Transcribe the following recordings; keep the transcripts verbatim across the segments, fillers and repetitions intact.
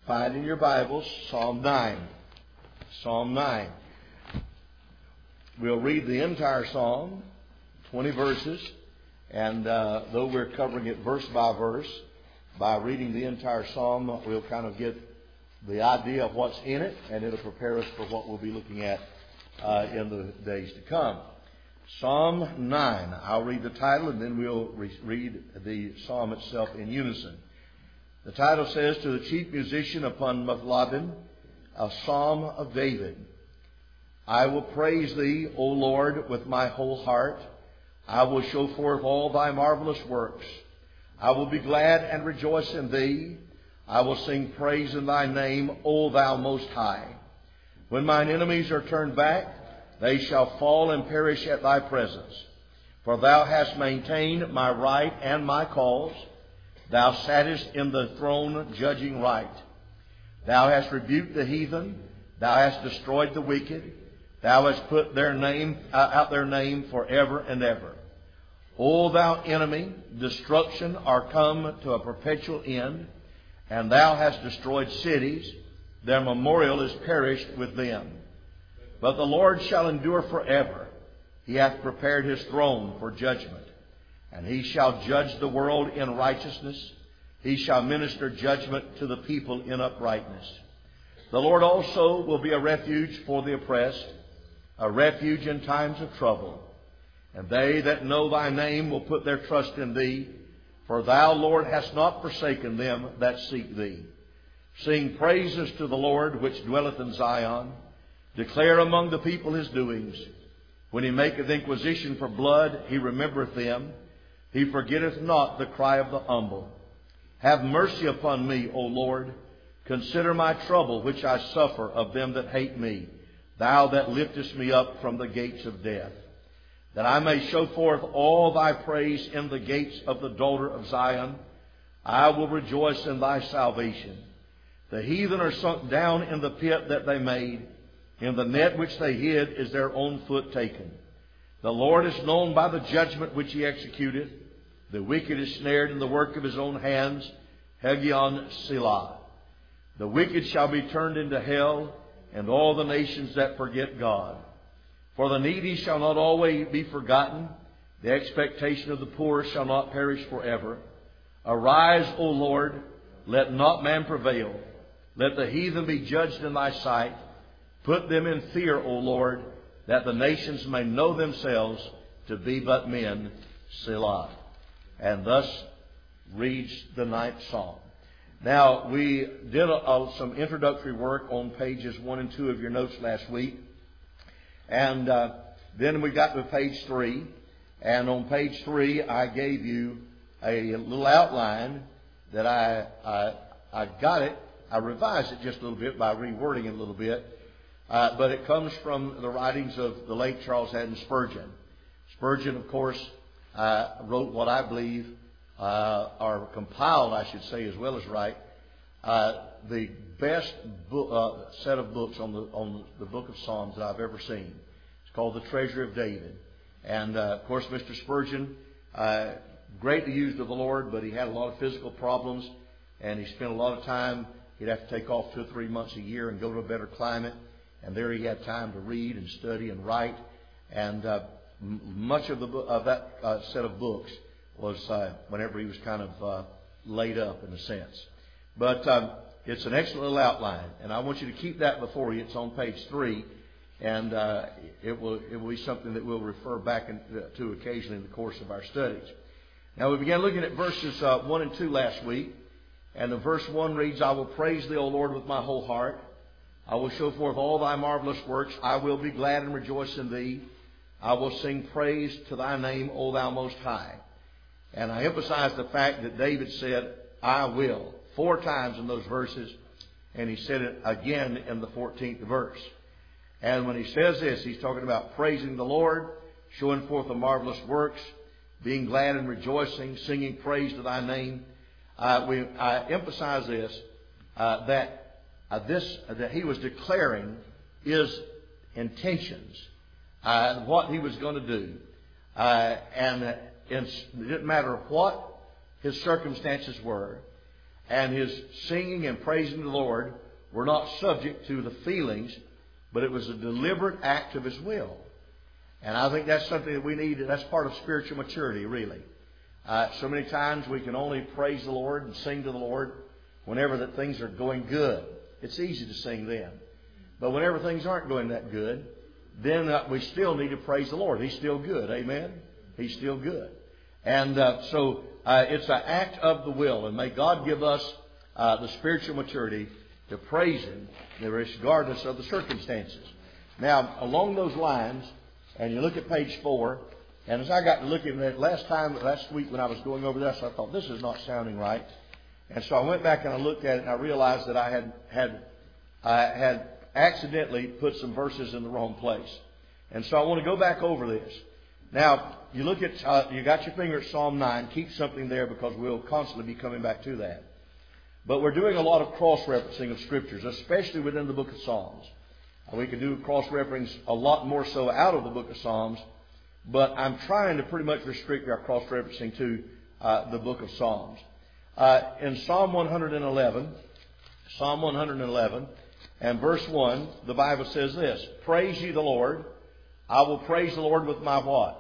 Find in your Bibles Psalm nine. Psalm nine. We'll read the entire psalm, twenty verses, and uh, though we're covering it verse by verse, by reading the entire psalm, we'll kind of get the idea of what's in it, and it'll prepare us for what we'll be looking at uh, in the days to come. Psalm nine. I'll read the title, and then we'll re- read the psalm itself in unison. The title says, "To the chief musician upon Muthlabim, a psalm of David. I will praise thee, O Lord, with my whole heart. I will show forth all thy marvelous works. I will be glad and rejoice in thee. I will sing praise in thy name, O thou most high. When mine enemies are turned back, they shall fall and perish at thy presence. For thou hast maintained my right and my cause. Thou sattest in the throne judging right. Thou hast rebuked the heathen. Thou hast destroyed the wicked. Thou hast put their name uh, out their name forever and ever. O thou enemy, destruction are come to a perpetual end, and thou hast destroyed cities. Their memorial is perished with them. But the Lord shall endure forever. He hath prepared his throne for judgment. And he shall judge the world in righteousness. He shall minister judgment to the people in uprightness. The Lord also will be a refuge for the oppressed, a refuge in times of trouble. And they that know thy name will put their trust in thee. For thou, Lord, hast not forsaken them that seek thee. Sing praises to the Lord which dwelleth in Zion. Declare among the people his doings. When he maketh inquisition for blood, he remembereth them. He forgetteth not the cry of the humble. Have mercy upon me, O Lord. Consider my trouble which I suffer of them that hate me, thou that liftest me up from the gates of death. That I may show forth all thy praise in the gates of the daughter of Zion. I will rejoice in thy salvation. The heathen are sunk down in the pit that they made. In the net which they hid is their own foot taken. The Lord is known by the judgment which he executed. The wicked is snared in the work of his own hands. Hegion Selah. The wicked shall be turned into hell, and all the nations that forget God. For the needy shall not always be forgotten. The expectation of the poor shall not perish forever. Arise, O Lord, let not man prevail. Let the heathen be judged in thy sight. Put them in fear, O Lord, that the nations may know themselves to be but men. Selah." And thus reads the ninth psalm. Now, we did a, a, some introductory work on pages one and two of your notes last week. And uh, then we got to page three. And on page three, I gave you a little outline that I, I, I got it. I revised it just a little bit by rewording it a little bit. Uh, but it comes from the writings of the late Charles Haddon Spurgeon. Spurgeon, of course, uh, wrote what I believe, uh, or compiled, I should say, as well as write, uh, the best book, uh, set of books on the on the book of Psalms that I've ever seen. It's called The Treasury of David. And, uh, of course, Mister Spurgeon, uh, greatly used of the Lord, but he had a lot of physical problems, and he spent a lot of time. He'd have to take off two or three months a year and go to a better climate. And there he had time to read and study and write. And uh, m- much of the of that uh, set of books was uh, whenever he was kind of uh, laid up in a sense. But um, it's an excellent little outline. And I want you to keep that before you. It's on page three. And uh, it will it will be something that we'll refer back in, uh, to occasionally in the course of our studies. Now, we began looking at verses uh, one and two last week. And the verse one reads, "I will praise thee, O Lord, with my whole heart. I will show forth all thy marvelous works. I will be glad and rejoice in thee. I will sing praise to thy name, O thou most high." And I emphasize the fact that David said, "I will," four times in those verses. And he said it again in the fourteenth verse. And when he says this, he's talking about praising the Lord, showing forth the marvelous works, being glad and rejoicing, singing praise to thy name. Uh, we, I emphasize this, uh, that Uh, this uh, that he was declaring his intentions, uh, what he was going to do. Uh, and uh, it didn't matter what his circumstances were. and his singing and praising the Lord were not subject to the feelings, but it was a deliberate act of his will. And I think that's something that we need. That's part of spiritual maturity, really. Uh, so many times we can only praise the Lord and sing to the Lord whenever that things are going good. It's easy to sing then. But whenever things aren't going that good, then uh, we still need to praise the Lord. He's still good. Amen? He's still good. And uh, so uh, it's an act of the will. And may God give us uh, the spiritual maturity to praise Him regardless of the circumstances. Now, along those lines, and you look at page four, and as I got to looking at it last time, last week when I was going over this, I thought, this is not sounding right. And so I went back and I looked at it and I realized that I had had I had accidentally put some verses in the wrong place. And so I want to go back over this. Now, you look at, uh, you got your finger at Psalm nine. Keep something there because we'll constantly be coming back to that. But we're doing a lot of cross-referencing of Scriptures, especially within the book of Psalms. We can do cross-referencing a lot more so out of the book of Psalms. But I'm trying to pretty much restrict our cross-referencing to uh, the book of Psalms. Uh, in Psalm one eleven, Psalm one eleven, and verse one, the Bible says this: Praise ye the Lord. I will praise the Lord with my what?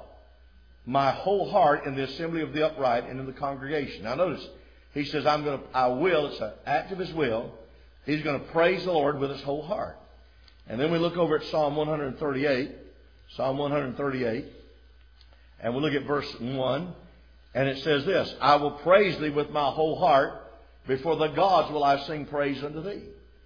My whole heart in the assembly of the upright and in the congregation. Now notice, he says, I'm going to, I will, it's an act of his will. He's going to praise the Lord with his whole heart. And then we look over at Psalm one thirty-eight, Psalm one thirty-eight, and we look at verse one. And it says this: I will praise thee with my whole heart. Before the gods will I sing praise unto thee.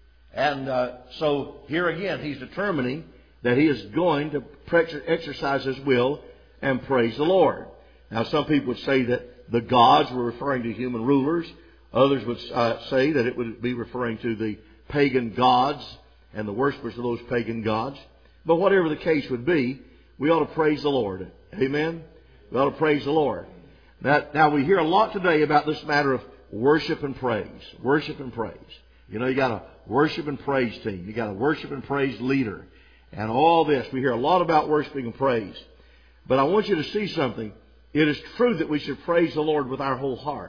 And uh, so here again, he's determining that he is going to exercise his will and praise the Lord. Now, some people would say that the gods were referring to human rulers. Others would uh, say that it would be referring to the pagan gods and the worshippers of those pagan gods. But whatever the case would be, we ought to praise the Lord. Amen? We ought to praise the Lord. Now, now we hear a lot today about this matter of worship and praise. Worship and praise. You know, you got a worship and praise team. You got a worship and praise leader. And all this. We hear a lot about worshiping and praise. But I want you to see something. It is true that we should praise the Lord with our whole heart.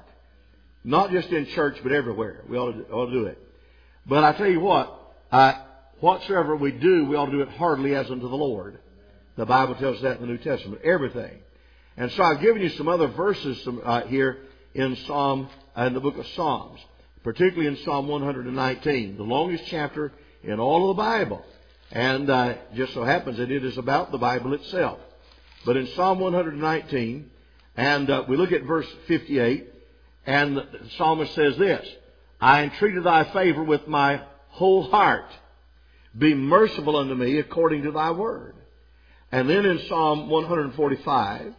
Not just in church, but everywhere. We ought to, ought to do it. But I tell you what, uh, whatsoever we do, we ought to do it heartily as unto the Lord. The Bible tells us that in the New Testament. Everything. And so I've given you some other verses some, uh, here in Psalm, uh, in the book of Psalms, particularly in Psalm one nineteen, the longest chapter in all of the Bible. And uh, just so happens that it is about the Bible itself. But in Psalm one nineteen, and uh, we look at verse fifty-eight, and the psalmist says this: I entreated thy favor with my whole heart. Be merciful unto me according to thy word. And then in Psalm one forty-five,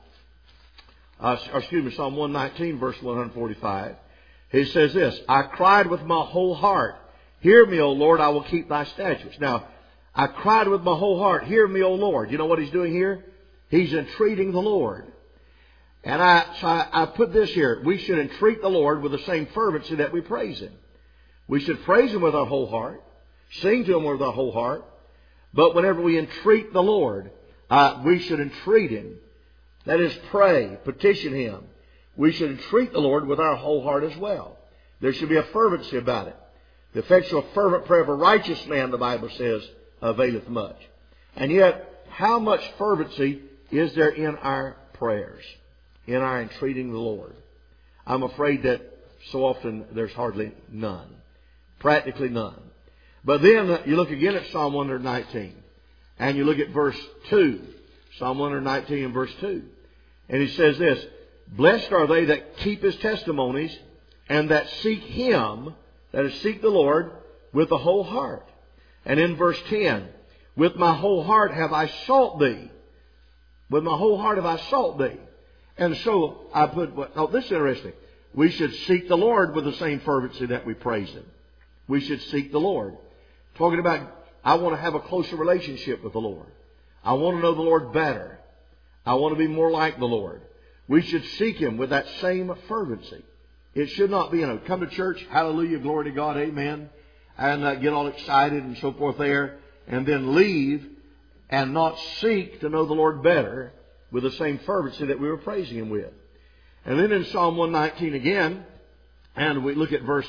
Uh, or excuse me, Psalm one nineteen, verse one forty-five. He says this: I cried with my whole heart. Hear me, O Lord, I will keep thy statutes. Now, I cried with my whole heart. Hear me, O Lord. You know what he's doing here? He's entreating the Lord. And I, so I, I put this here. We should entreat the Lord with the same fervency that we praise Him. We should praise Him with our whole heart. Sing to Him with our whole heart. But whenever we entreat the Lord, uh, we should entreat Him. That is, pray, petition Him. We should entreat the Lord with our whole heart as well. There should be a fervency about it. The effectual fervent prayer of a righteous man, the Bible says, availeth much. And yet, how much fervency is there in our prayers, in our entreating the Lord? I'm afraid that so often there's hardly none. Practically none. But then you look again at Psalm one nineteen, and you look at verse two. Psalm one nineteen and verse two. And he says this: Blessed are they that keep His testimonies and that seek Him, that is, seek the Lord, with the whole heart. And in verse ten, with my whole heart have I sought Thee. With my whole heart have I sought Thee. And so I put, oh, this is interesting. We should seek the Lord with the same fervency that we praise Him. We should seek the Lord. Talking about, I want to have a closer relationship with the Lord. I want to know the Lord better. I want to be more like the Lord. We should seek Him with that same fervency. It should not be, you know, come to church, hallelujah, glory to God, amen, and uh, get all excited and so forth there, and then leave and not seek to know the Lord better with the same fervency that we were praising Him with. And then in Psalm one nineteen again, and we look at verse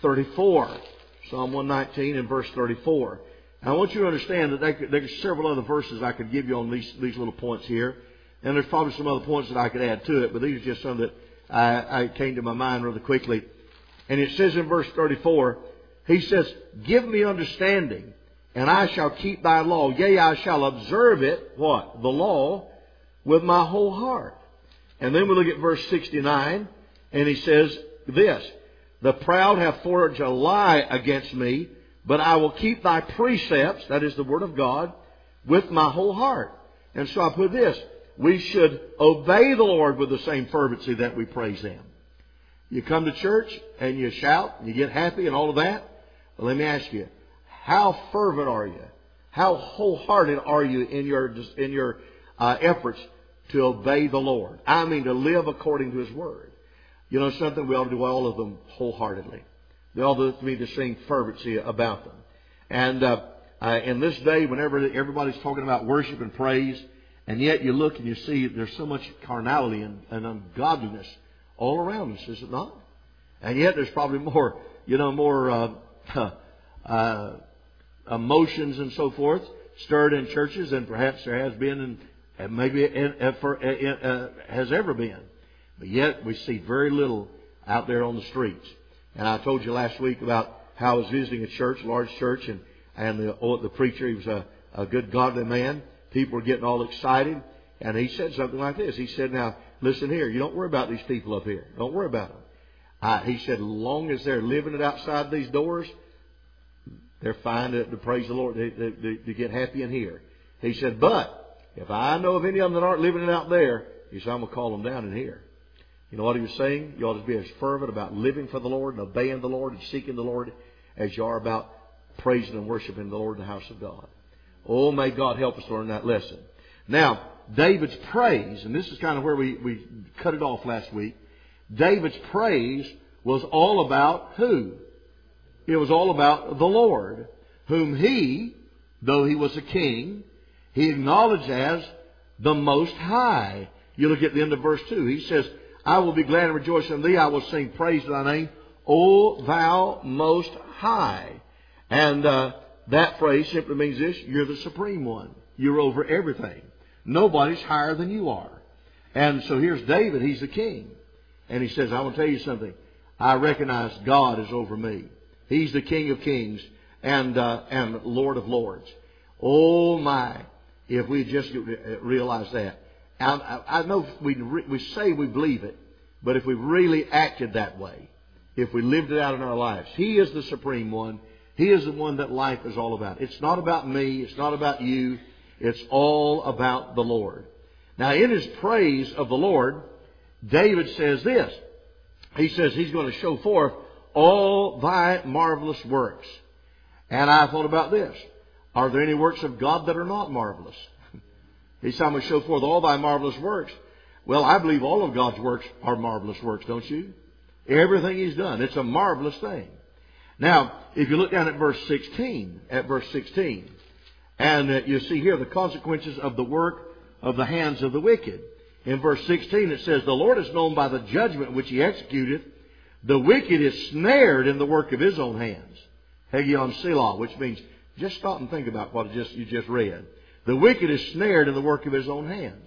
thirty-four. Psalm one nineteen and verse thirty-four. Now I want you to understand that there could, there's several other verses I could give you on these, these little points here. And there's probably some other points that I could add to it, but these are just some that I, I came to my mind rather quickly. And it says in verse thirty-four, he says, give me understanding, and I shall keep thy law. Yea, I shall observe it, what? The law, with my whole heart. And then we look at verse sixty-nine, and he says this, the proud have forged a lie against me, but I will keep thy precepts, that is the word of God, with my whole heart. And so I put this, we should obey the Lord with the same fervency that we praise Him. You come to church and you shout and you get happy and all of that. Well, let me ask you, how fervent are you? How wholehearted are you in your in your uh, efforts to obey the Lord? I mean, to live according to His Word. You know something? We ought to do all of them wholeheartedly. They ought to be the same fervency about them. And uh, uh, in this day, whenever everybody's talking about worship and praise, and yet you look and you see there's so much carnality and, and ungodliness all around us, is it not? And yet there's probably more, you know, more uh, uh, emotions and so forth stirred in churches than perhaps there has been in, and maybe in, uh, for, uh, uh, has ever been. But yet we see very little out there on the streets. And I told you last week about how I was visiting a church, a large church, and, and the, the preacher, he was a, a good godly man. People were getting all excited. And he said something like this. He said, now, listen here, you don't worry about these people up here. Don't worry about them. Uh, he said, as long as they're living it outside these doors, they're fine to, to praise the Lord, to, to, to get happy in here. He said, but if I know of any of them that aren't living it out there, he said, I'm going to call them down in here. You know what he was saying? You ought to be as fervent about living for the Lord and obeying the Lord and seeking the Lord as you are about praising and worshiping the Lord in the house of God. Oh, may God help us learn that lesson. Now, David's praise, and this is kind of where we, we cut it off last week. David's praise was all about who? It was all about the Lord, whom he, though he was a king, he acknowledged as the Most High. You look at the end of verse two. He says, I will be glad and rejoice in thee. I will sing praise to thy name, O thou Most High. And uh, that phrase simply means this, you're the supreme one. You're over everything. Nobody's higher than you are. And so here's David. He's the king. And he says, I want to tell you something. I recognize God is over me. He's the King of kings and uh, and Lord of lords. Oh my, if we just realize that. I, I know we we say we believe it, but if we really acted that way, if we lived it out in our lives, He is the supreme one. He is the one that life is all about. It's not about me. It's not about you. It's all about the Lord. Now, in his praise of the Lord, David says this. He says he's going to show forth all thy marvelous works. And I thought about this. Are there any works of God that are not marvelous? He said, I'm going to show forth all thy marvelous works. Well, I believe all of God's works are marvelous works, don't you? Everything He's done. It's a marvelous thing. Now, if you look down at verse sixteen, at verse sixteen, and uh, you see here the consequences of the work of the hands of the wicked. In verse sixteen it says, the Lord is known by the judgment which He executeth. The wicked is snared in the work of his own hands. Hegion Selah, which means just stop and think about what just, you just read. The wicked is snared in the work of his own hands.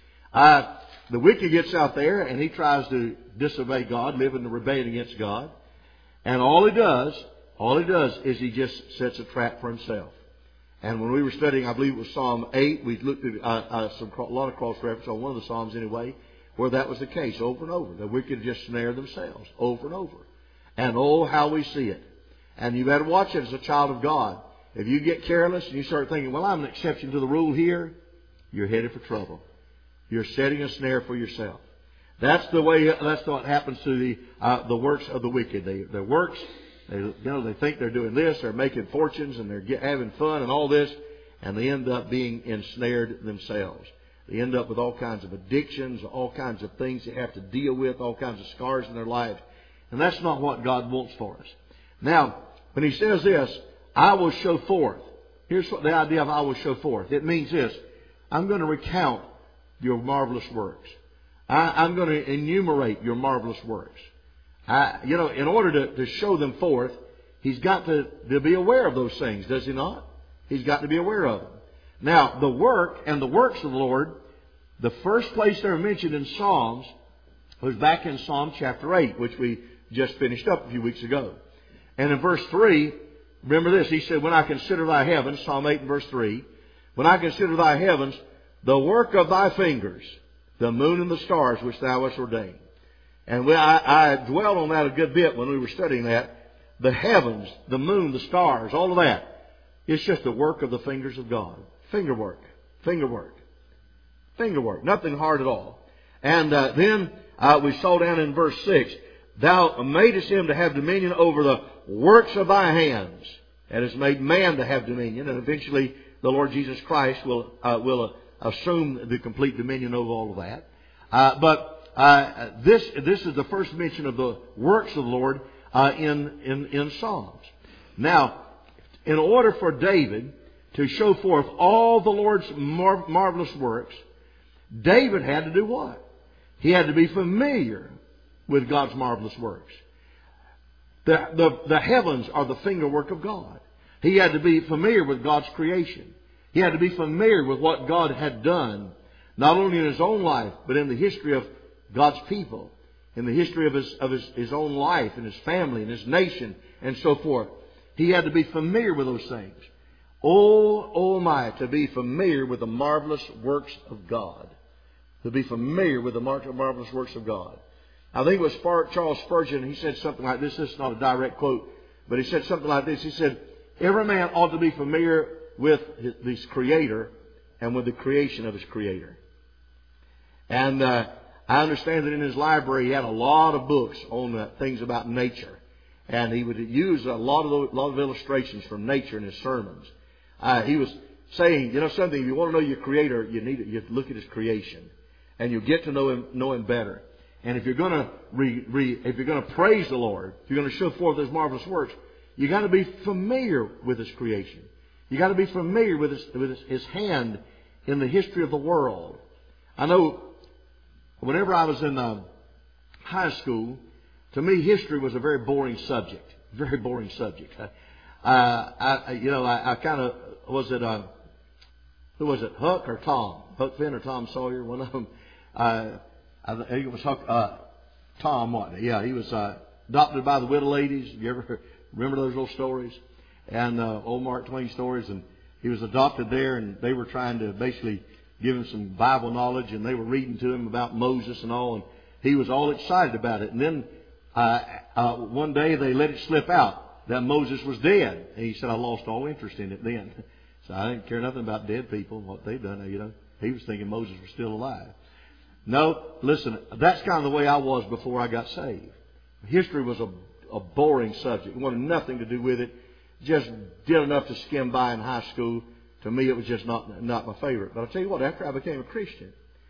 Uh, the wicked gets out there and he tries to disobey God, live in the rebellion against God. And all he does, all he does is he just sets a trap for himself. And when we were studying, I believe it was Psalm eight, we looked at uh, uh, some, a lot of cross-reference on one of the Psalms anyway, where that was the case over and over. The wicked just snare themselves over and over. And oh, how we see it. And you better watch it as a child of God. If you get careless and you start thinking, well, I'm an exception to the rule here, you're headed for trouble. You're setting a snare for yourself. That's the way, that's what happens to the uh, the works of the wicked. They, their works, they, you know, they think they're doing this, they're making fortunes, and they're get, having fun and all this, and they end up being ensnared themselves. They end up with all kinds of addictions, all kinds of things they have to deal with, all kinds of scars in their lives. And that's not what God wants for us. Now, when He says this, I will show forth. Here's what the idea of I will show forth. It means this. I'm going to recount your marvelous works. I, I'm going to enumerate your marvelous works. I, you know, in order to, to show them forth, He's got to, to be aware of those things, does He not? He's got to be aware of them. Now, the work and the works of the Lord, the first place they're mentioned in Psalms was back in Psalm chapter eight, which we just finished up a few weeks ago. And in verse three, remember this, He said, when I consider Thy heavens, Psalm eight and verse three, when I consider Thy heavens, the work of Thy fingers, the moon and the stars which Thou hast ordained. And we, I, I dwelled on that a good bit when we were studying that. The heavens, the moon, the stars, all of that. It's just the work of the fingers of God. Finger work. Finger work. Finger work. Nothing hard at all. And uh, then uh, we saw down in verse six, Thou madest him to have dominion over the works of Thy hands, and hast made man to have dominion. And eventually the Lord Jesus Christ will uh, will uh, assume the complete dominion over all of that. Uh, but uh, this this is the first mention of the works of the Lord uh, in, in in Psalms. Now, in order for David to show forth all the Lord's mar- marvelous works, David had to do what? He had to be familiar with God's marvelous works. The, the, the heavens are the finger work of God. He had to be familiar with God's creation. He had to be familiar with what God had done, not only in his own life, but in the history of God's people, in the history of his, of his, his own life and his family and his nation and so forth. He had to be familiar with those things. Oh, oh my, to be familiar with the marvelous works of God. To be familiar with the marvelous works of God. I think it was Charles Spurgeon, he said something like this. This is not a direct quote, but he said something like this. He said, every man ought to be familiar with his, his Creator and with the creation of his Creator. And uh, I understand that in his library he had a lot of books on uh, things about nature. And he would use a lot of, a lot of illustrations from nature in his sermons. Uh, he was saying, you know something, if you want to know your Creator, you need to, you have to look at His creation. And you'll get to know Him, know Him better. And if you're going to re, re, if you're going to praise the Lord, if you're going to show forth His marvelous works, you got to be familiar with His creation. You got to be familiar with His, with His, His hand in the history of the world. I know whenever I was in uh, high school, to me history was a very boring subject. Very boring subject. Uh, I, you know, I, I kind of was it. Uh, who was it? Huck or Tom? Huck Finn or Tom Sawyer? One of them. Uh, I think it was Huck, uh, Tom, wasn't it? Yeah, he was uh, adopted by the widow ladies. You ever remember those little stories? And uh, old Mark Twain stories. And he was adopted there, and they were trying to basically give him some Bible knowledge, and they were reading to him about Moses and all, and he was all excited about it. And then uh, uh, one day they let it slip out that Moses was dead. And he said, I lost all interest in it then. So I didn't care nothing about dead people and what they've done. You know, he was thinking Moses was still alive. No, listen, that's kind of the way I was before I got saved. History was a, a boring subject. I wanted nothing to do with it. Just did enough to skim by in high school. To me, it was just not not my favorite. But I'll tell you what, after I became a Christian,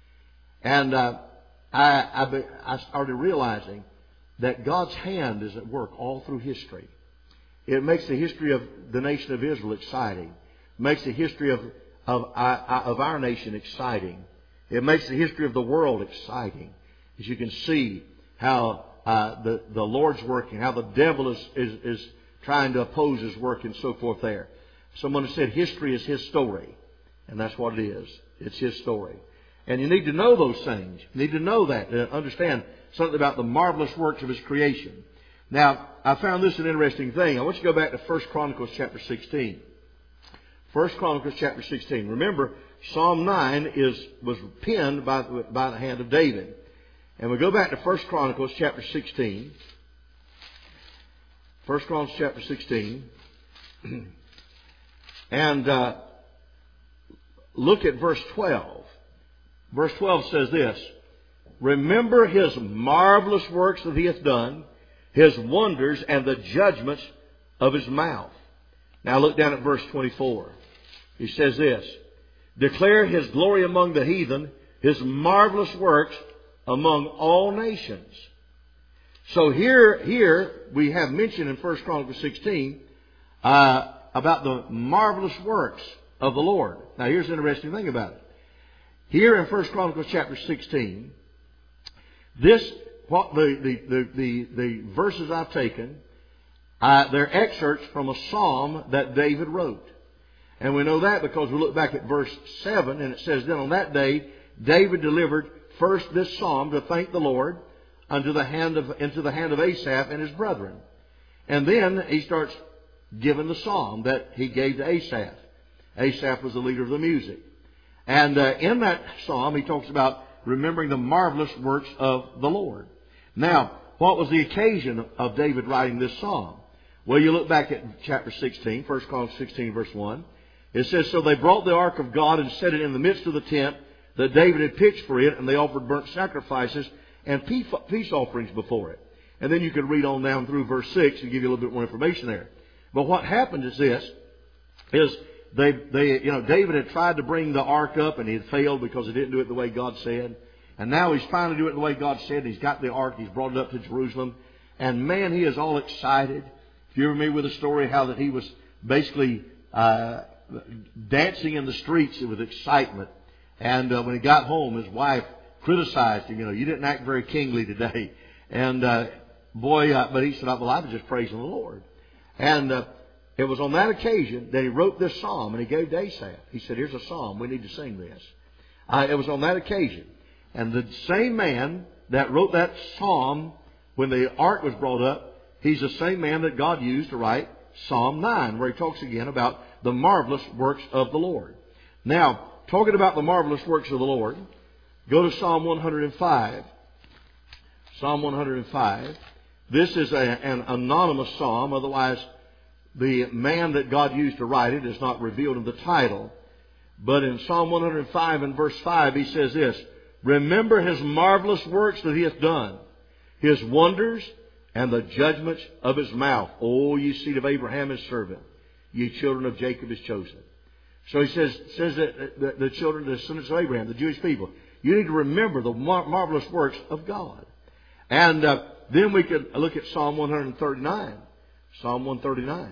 and uh, I, I, I started realizing that God's hand is at work all through history. It makes the history of the nation of Israel exciting. It makes the history of, of, of our nation exciting. It makes the history of the world exciting. As you can see how uh, the, the Lord's working, how the devil is, is, is trying to oppose His work and so forth there. Someone has said history is His story. And that's what it is. It's His story. And you need to know those things. You need to know that. To understand something about the marvelous works of His creation. Now, I found this an interesting thing. I want you to go back to First Chronicles chapter sixteen. First Chronicles chapter sixteen. Remember, Psalm nine is was penned by, by the hand of David. And we go back to First Chronicles chapter sixteen. First Chronicles chapter sixteen. And uh, look at verse twelve. Verse twelve says this. Remember His marvelous works that He hath done, His wonders and the judgments of His mouth. Now look down at verse twenty-four. He says this. Declare His glory among the heathen, His marvelous works among all nations. So here, here we have mentioned in First Chronicles sixteen uh, about the marvelous works of the Lord. Now here's the interesting thing about it. Here in First Chronicles chapter sixteen, this what the, the, the, the, the verses I've taken, uh, they're excerpts from a psalm that David wrote. And we know that because we look back at verse seven, and it says, Then on that day David delivered first this psalm to thank the Lord unto the hand of, into the hand of Asaph and his brethren. And then he starts giving the psalm that he gave to Asaph. Asaph was the leader of the music. And uh, in that psalm he talks about remembering the marvelous works of the Lord. Now, what was the occasion of David writing this psalm? Well, you look back at chapter sixteen, First Chronicles sixteen, verse one. It says, So they brought the ark of God and set it in the midst of the tent that David had pitched for it, and they offered burnt sacrifices and peace offerings before it. And then you could read on down through verse six and give you a little bit more information there. But what happened is this, is they, they, you know, David had tried to bring the ark up and he had failed because he didn't do it the way God said. And now he's finally doing it the way God said. He's got the ark, he's brought it up to Jerusalem. And man, he is all excited. If you remember the story how that he was basically uh, dancing in the streets with excitement. And uh, when he got home, his wife criticized him. You know, you didn't act very kingly today. And uh, boy, uh, but he said, well, I was just praising the Lord. And uh, it was on that occasion that he wrote this psalm, and he gave to Asaph. He said, here's a psalm. We need to sing this. Uh, it was on that occasion. And the same man that wrote that psalm when the ark was brought up, he's the same man that God used to write Psalm nine, where he talks again about the marvelous works of the Lord. Now, talking about the marvelous works of the Lord, go to Psalm one hundred five. Psalm one hundred five. This is a, an anonymous psalm. Otherwise, the man that God used to write it is not revealed in the title. But in Psalm one hundred five and verse five, he says this, Remember his marvelous works that he hath done, his wonders and the judgments of his mouth. O ye seed of Abraham his servant, ye children of Jacob his chosen. So he says, says that the, the children, the descendants of Abraham, the Jewish people, you need to remember the mar- marvelous works of God. And uh, then we could look at Psalm one thirty-nine. Psalm one thirty-nine.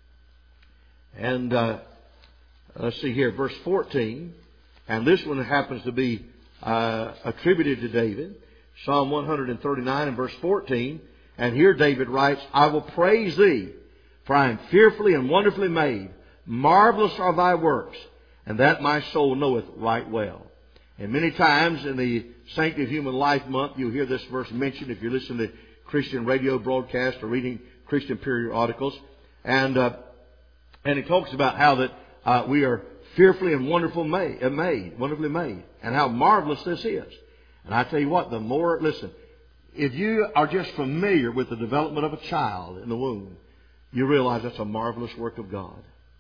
And uh, let's see here, verse fourteen. And this one happens to be uh, attributed to David. Psalm one thirty-nine and verse fourteen. And here David writes, I will praise thee, for I am fearfully and wonderfully made. Marvelous are thy works, and that my soul knoweth right well. And many times in the Sanctity of Human Life month, you'll hear this verse mentioned if you're listening to Christian radio broadcasts or reading Christian periodicals. And uh, and it talks about how that uh, we are fearfully and wonderful made, uh, made, wonderfully made, and how marvelous this is. And I tell you what, the more, listen, if you are just familiar with the development of a child in the womb, you realize that's a marvelous work of God.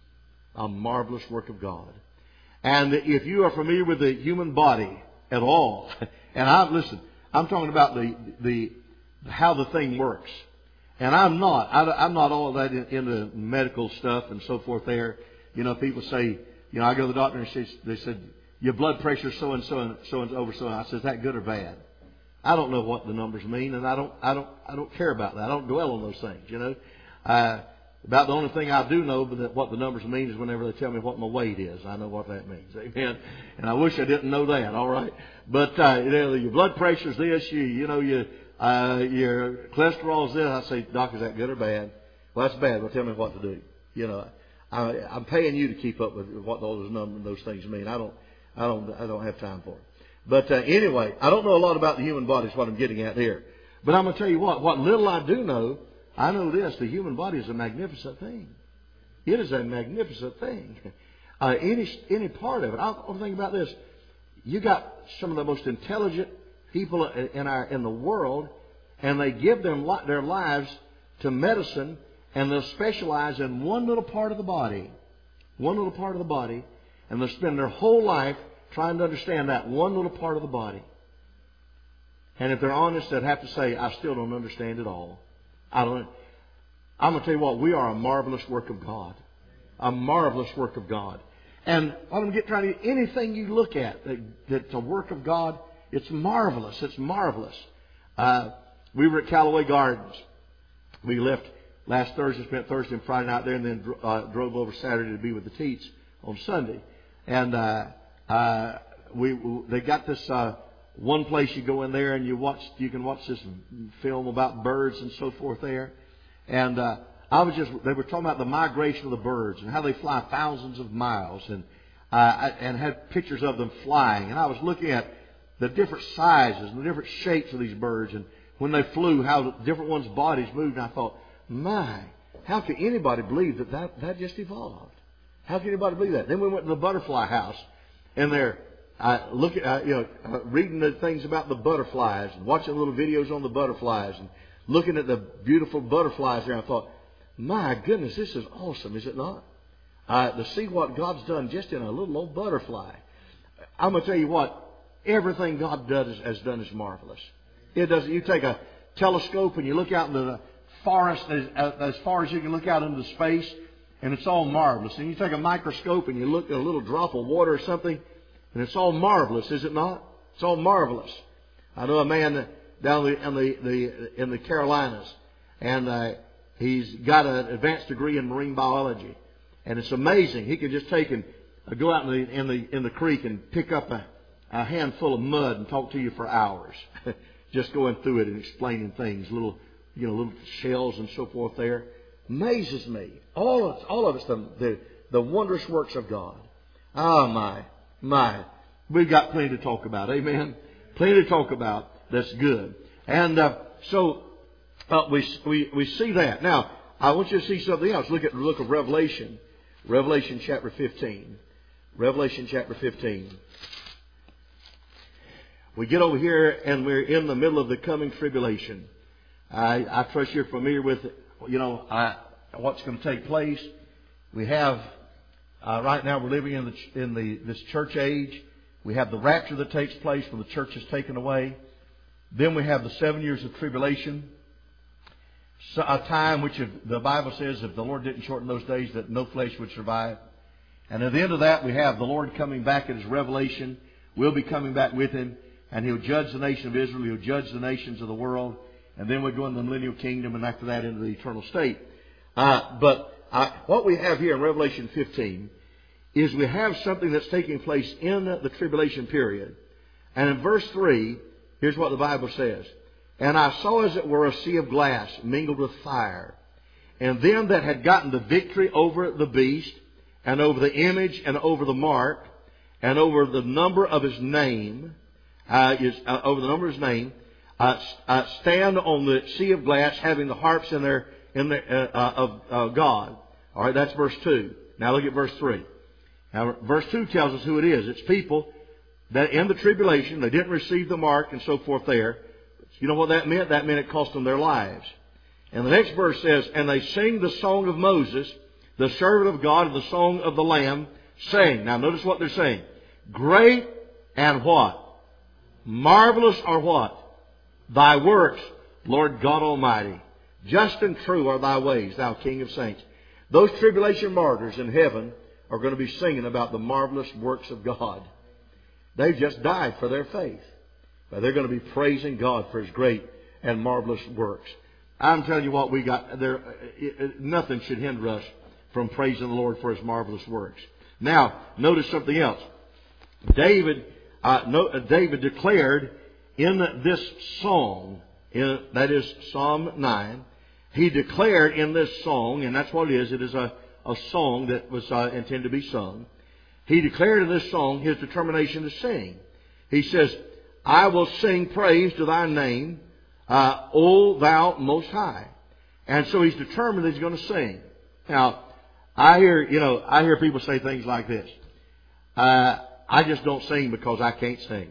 A marvelous work of God. And if you are familiar with the human body at all, and I listen, I'm talking about the the how the thing works. And I'm not, I, I'm not all of that in, into medical stuff and so forth there. You know, people say, you know, I go to the doctor and she, they said, your blood pressure is so and so and so and over so. And I said, is that good or bad? I don't know what the numbers mean, and I don't, I don't, I don't care about that. I don't dwell on those things, you know. Uh, about the only thing I do know, but that what the numbers mean is whenever they tell me what my weight is, I know what that means. Amen. And I wish I didn't know that. All right, but uh, you know, your blood pressure's this, you, you know, your uh, your cholesterol's this. I say, Doc, is that good or bad? Well, that's bad. Well, tell me what to do. You know, I, I'm paying you to keep up with what all those numbers, those things mean. I don't, I don't, I don't have time for it. But uh, anyway, I don't know a lot about the human body is what I'm getting at here. But I'm going to tell you what, what little I do know, I know this, the human body is a magnificent thing. It is a magnificent thing. Uh, any any part of it. I'll think about this. You got some of the most intelligent people in our in the world, and they give them their lives to medicine, and they'll specialize in one little part of the body. One little part of the body, and they'll spend their whole life trying to understand that one little part of the body. And if they're honest, they'd have to say, I still don't understand it all. I don't. I'm going to tell you what, we are a marvelous work of God. A marvelous work of God. And what I'm get, trying to get, anything you look at that, that's a work of God, it's marvelous. It's marvelous. Uh, we were at Callaway Gardens. We left last Thursday, spent Thursday and Friday night there, and then uh, drove over Saturday to be with the Teats on Sunday. And uh, uh, we, we they got this uh, one place you go in there and you watch, you can watch this film about birds and so forth there. And uh, I was just, they were talking about the migration of the birds and how they fly thousands of miles, and uh, and had pictures of them flying. And I was looking at the different sizes and the different shapes of these birds, and when they flew, how different ones' bodies moved. And I thought, my, how can anybody believe that that, that just evolved? How can anybody believe that? Then we went to the butterfly house, and they're uh, looking, uh, you know, uh, reading the things about the butterflies and watching little videos on the butterflies and looking at the beautiful butterflies there. I thought, my goodness, this is awesome, is it not? Uh, to see what God's done just in a little old butterfly. I'm going to tell you what, everything God does has done is marvelous. It does. You take a telescope and you look out into the forest as, as far as you can look out into space, and it's all marvelous. And you take a microscope and you look at a little drop of water or something, and it's all marvelous, is it not? It's all marvelous. I know a man down in the, the in the Carolinas, and uh, he's got an advanced degree in marine biology, and it's amazing. He can just take and uh, go out in the in the in the creek and pick up a, a handful of mud and talk to you for hours, just going through it and explaining things, little you know little shells and so forth. There amazes me. All of all of it's the the, the wondrous works of God. Oh my my, we've got plenty to talk about. Amen. Plenty to talk about. That's good. And uh, so uh, we, we we see that. Now, I want you to see something else. Look at the book of Revelation. Revelation chapter fifteen. Revelation chapter fifteen. We get over here and we're in the middle of the coming tribulation. I, I trust you're familiar with, you know, I, what's going to take place. We have, uh, right now we're living in the in the this church age. We have the rapture that takes place when the church is taken away. Then we have the seven years of tribulation, a time which if the Bible says if the Lord didn't shorten those days that no flesh would survive. And at the end of that we have the Lord coming back at His revelation. We'll be coming back with Him, and He'll judge the nation of Israel. He'll judge the nations of the world. And then we'll go into the millennial kingdom, and after that into the eternal state. Uh, but uh, what we have here in Revelation fifteen is we have something that's taking place in the tribulation period. And in verse three, here's what the Bible says. And I saw as it were a sea of glass mingled with fire. And them that had gotten the victory over the beast, and over the image, and over the mark, and over the number of his name, uh, is, uh, over the number of his name, uh, uh, stand on the sea of glass, having the harps in their in the uh, uh, of uh, God. All right, that's verse two. Now look at verse three. Now, verse two tells us who it is. It's people that in the tribulation, they didn't receive the mark and so forth there. You know what that meant? That meant it cost them their lives. And the next verse says, and they sing the song of Moses, the servant of God, and the song of the Lamb, saying. Now notice what they're saying. Great and what? Marvelous are what? Thy works, Lord God Almighty. Just and true are thy ways, thou King of saints. Those tribulation martyrs in heaven are going to be singing about the marvelous works of God. They've just died for their faith. But they're going to be praising God for His great and marvelous works. I'm telling you what, we got there. Nothing should hinder us from praising the Lord for His marvelous works. Now, notice something else. David, uh, no, David declared in this song, in, that is Psalm nine, he declared in this song, and that's what it is. It is a, a song that was uh, intended to be sung. He declared in this song his determination to sing. He says, I will sing praise to thy name, uh, O thou most high. And so he's determined that he's going to sing. Now, I hear, you know, I hear people say things like this. Uh, I just don't sing because I can't sing.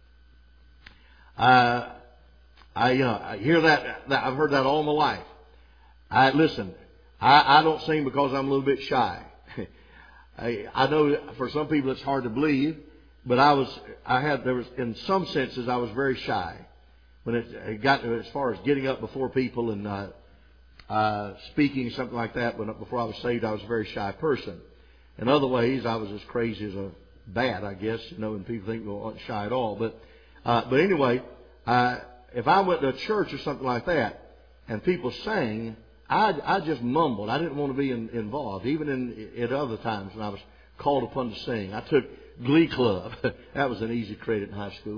Uh, I, you know, I hear that, that, I've heard that all my life. I, listen, I, I don't sing because I'm a little bit shy. I, I know for some people it's hard to believe, but I was, I had, there was, in some senses, I was very shy. When it, it got to, as far as getting up before people and, uh, uh, speaking, something like that, when, before I was saved, I was a very shy person. In other ways, I was as crazy as a bat, I guess, you know, and people think, well, I wasn't shy at all. But, uh, but anyway, uh, if I went to a church or something like that, and people sang, I, I just mumbled. I didn't want to be in, involved, even in at other times when I was called upon to sing. I took Glee Club. That was an easy credit in high school.